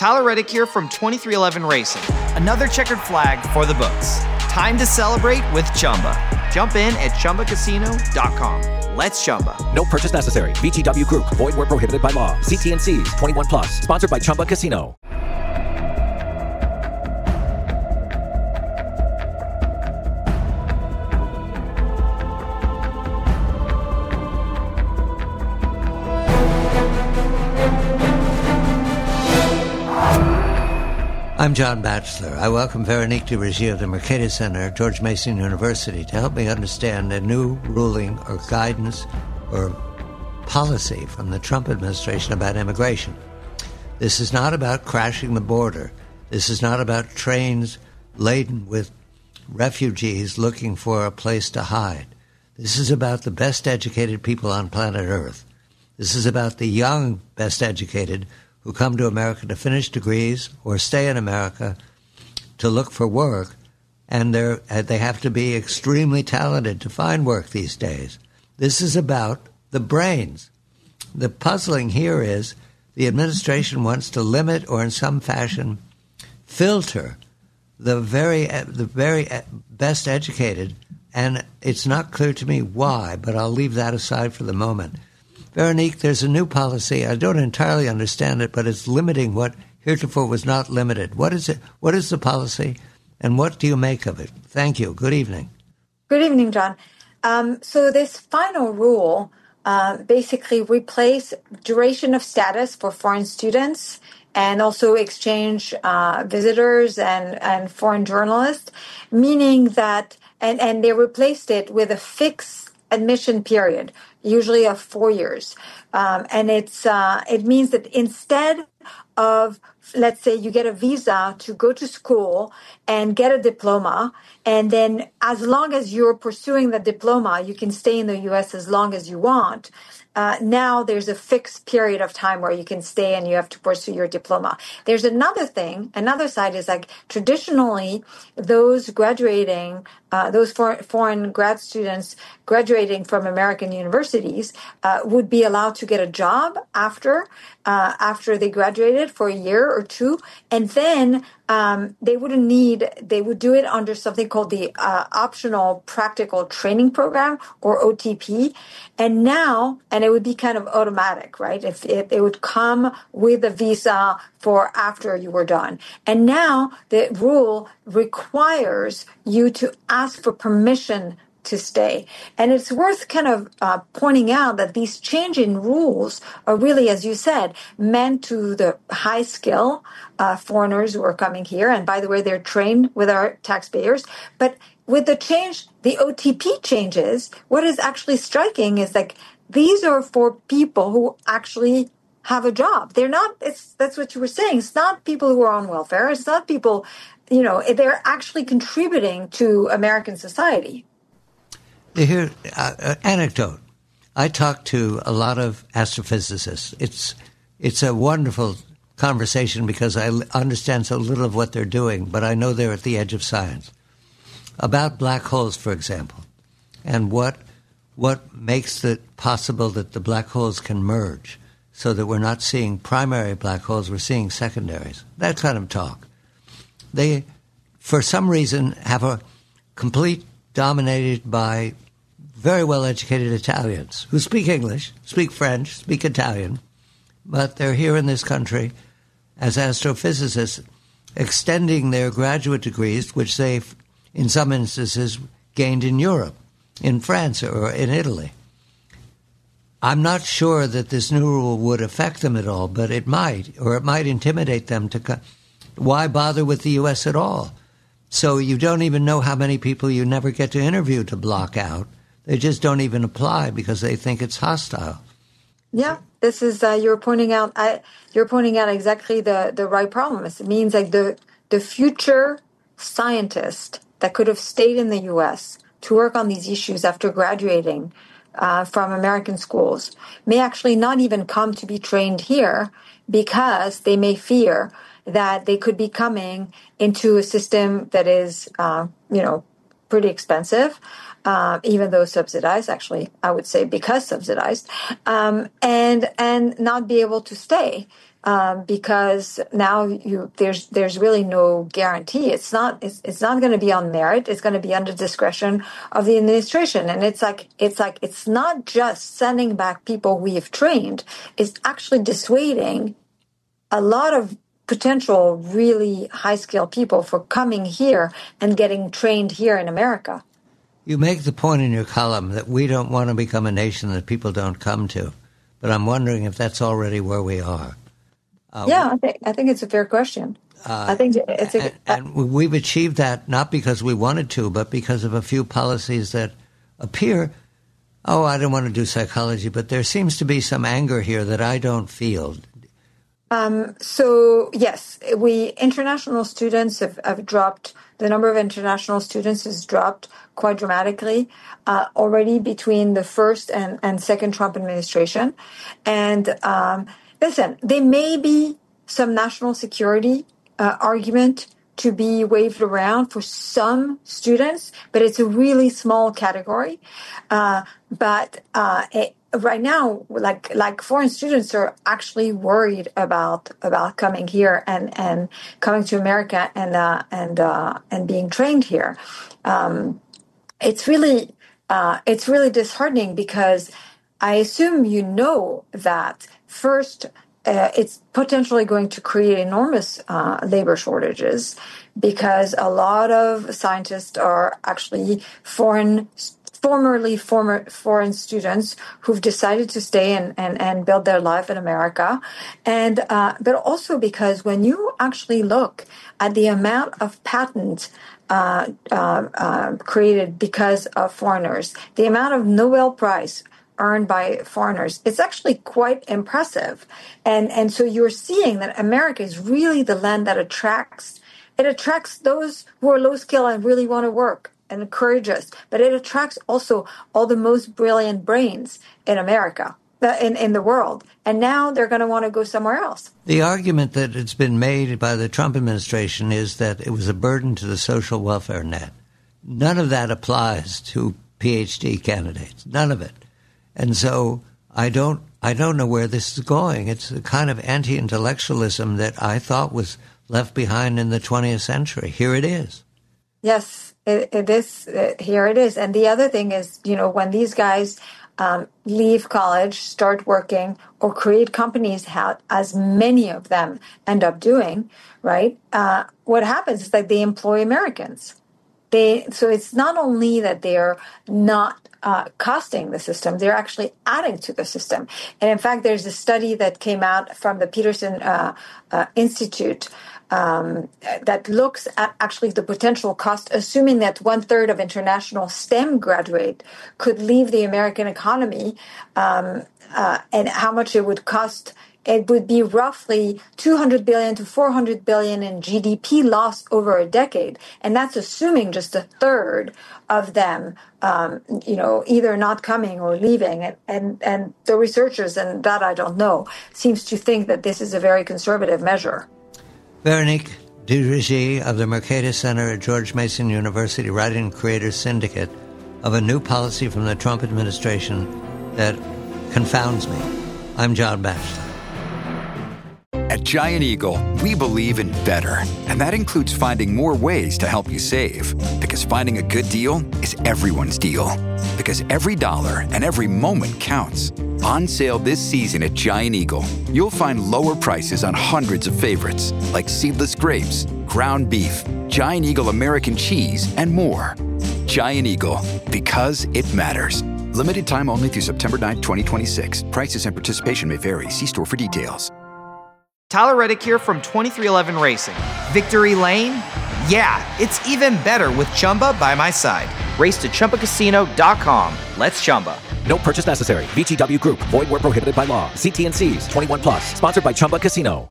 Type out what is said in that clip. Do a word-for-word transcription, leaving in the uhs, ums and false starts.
Tyler Reddick here from twenty-three eleven Racing. Another checkered flag for the books. Time to celebrate with Chumba. Jump in at Chumba Casino dot com. Let's Chumba. No purchase necessary. V G W Group. Void where prohibited by law. See T and C's. twenty-one plus. Sponsored by Chumba Casino. I'm John Batchelor. I welcome Veronique Duvergy of the Mercatus Center, George Mason University, to help me understand a new ruling or guidance or policy from the Trump administration about immigration. This is not about crashing the border. This is not about trains laden with refugees looking for a place to hide. This is about the best educated people on planet Earth. This is about the young best educated who come to America to finish degrees or stay in America to look for work, and they're, they have to be extremely talented to find work these days. This is about the brains. The puzzling here is the administration wants to limit or in some fashion filter the very, the very best educated, and it's not clear to me why, but I'll leave that aside for the moment. Veronique, there's a new policy. I don't entirely understand it, but it's limiting what heretofore was not limited. What is it? What is the policy, and what do you make of it? Thank you. Good evening. Good evening, John. Um, so this final rule uh, basically replaced duration of status for foreign students and also exchange uh, visitors and, and foreign journalists, meaning that, and, and they replaced it with a fixed admission period, usually of four years. Um, and it's uh, it means that instead of, let's say, you get a visa to go to school and get a diploma, and then as long as you're pursuing the diploma, you can stay in the U S as long as you want. Uh, now there's a fixed period of time where you can stay and you have to pursue your diploma. There's another thing, another side is like traditionally those graduating, uh, those for, foreign grad students graduating from American universities uh, would be allowed to get a job after, uh, after they graduated for a year or two. And then um, they wouldn't need, they would do it under something called the uh, Optional Practical Training Program, or O T P. And now, and it would be kind of automatic, right? If it, it would come with a visa for after you were done. And now the rule requires you to ask for permission to stay. And it's worth kind of uh, pointing out that these change in rules are really, as you said, meant to the high skill uh, foreigners who are coming here. And by the way, they're trained with our taxpayers. But with the change, the O T P changes, what is actually striking is like these are for people who actually have a job. They're not, it's, that's what you were saying. It's not people who are on welfare. It's not people, you know, they're actually contributing to American society. Here, uh, anecdote. I talk to a lot of astrophysicists. It's it's a wonderful conversation because I understand so little of what they're doing, but I know they're at the edge of science. About black holes, for example, and what what makes it possible that the black holes can merge so that we're not seeing primary black holes, we're seeing secondaries. That kind of talk. They, for some reason, have a complete dominated by very well-educated Italians who speak English, speak French, speak Italian, but they're here in this country as astrophysicists extending their graduate degrees, which they, in some instances, gained in Europe, in France, or in Italy. I'm not sure that this new rule would affect them at all, but it might, or it might intimidate them to co- why bother with the U S at all? So you don't even know how many people you never get to interview to block out. They just don't even apply because they think it's hostile. Yeah, this is uh, you're pointing out. I, you're pointing out exactly the, the right problem. It means like the the future scientist that could have stayed in the U S to work on these issues after graduating uh, from American schools may actually not even come to be trained here because they may fear that they could be coming into a system that is, uh, you know, pretty expensive, uh, even though subsidized, actually, I would say because subsidized, um, and and not be able to stay. um, because now you there's there's really no guarantee. It's not it's, it's not going to be on merit. It's going to be under discretion of the administration. And it's like it's like it's not just sending back people we have trained. It's actually dissuading a lot of potential really high-skilled people for coming here and getting trained here in America. You make the point in your column that we don't want to become a nation that people don't come to, but I'm wondering if that's already where we are. Uh, yeah, I think, I think it's a fair question. Uh, I think it's a, and, and we've achieved that not because we wanted to, but because of a few policies that appear, oh, I don't want to do psychology, but there seems to be some anger here that I don't feel. Um, so, yes, we international students have, have dropped. The number of international students has dropped quite dramatically uh, already between the first and, and second Trump administration. And um, listen, there may be some national security uh, argument to be waved around for some students, but it's a really small category. Uh, but uh, it, Right now, like like foreign students are actually worried about about coming here and, and coming to America and uh, and uh, and being trained here. Um, it's really uh, it's really disheartening because I assume you know that first uh, it's potentially going to create enormous uh, labor shortages because a lot of scientists are actually foreign students. Formerly former foreign students who've decided to stay and, and, and build their life in America. And uh, but also because when you actually look at the amount of patents uh, uh, uh, created because of foreigners, the amount of Nobel Prize earned by foreigners, it's actually quite impressive. And, and so you're seeing that America is really the land that attracts, it attracts those who are low skill and really want to work and courageous, but it attracts also all the most brilliant brains in America, in, in the world. And now they're going to want to go somewhere else. The argument that it's been made by the Trump administration is that it was a burden to the social welfare net. None of that applies to PhD candidates, none of it. And so I don't, I don't know where this is going. It's a kind of anti-intellectualism that I thought was left behind in the twentieth century. Here it is. Yes. It, it is, uh, here it is. And the other thing is, you know, when these guys um, leave college, start working, or create companies, how, as many of them end up doing, right, uh, what happens is that they employ Americans. They So it's not only that they're not uh, costing the system, they're actually adding to the system. And in fact, there's a study that came out from the Peterson uh, uh, Institute Um, that looks at actually the potential cost, assuming that one third of international STEM graduate could leave the American economy, um, uh, and how much it would cost. It would be roughly two hundred billion to four hundred billion in G D P lost over a decade, and that's assuming just a third of them, um, you know, either not coming or leaving. And, and and the researchers, and that I don't know, seems to think that this is a very conservative measure. Veronique Durugy of the Mercatus Center at George Mason University, writing Creators Syndicate, of a new policy from the Trump administration that confounds me. I'm John Batchelor. At Giant Eagle, we believe in better, and that includes finding more ways to help you save. Because finding a good deal is everyone's deal. Because every dollar and every moment counts. On sale this season at Giant Eagle, you'll find lower prices on hundreds of favorites, like seedless grapes, ground beef, Giant Eagle American cheese, and more. Giant Eagle, because it matters. Limited time only through September ninth, twenty twenty-six. Prices and participation may vary. See store for details. Tyler Reddick here from twenty-three eleven Racing. Victory Lane? Yeah, it's even better with Chumba by my side. Race to Chumba Casino dot com. Let's Chumba. No purchase necessary. V G W Group. Void where prohibited by law. See T N Cs. twenty-one plus. Sponsored by Chumba Casino.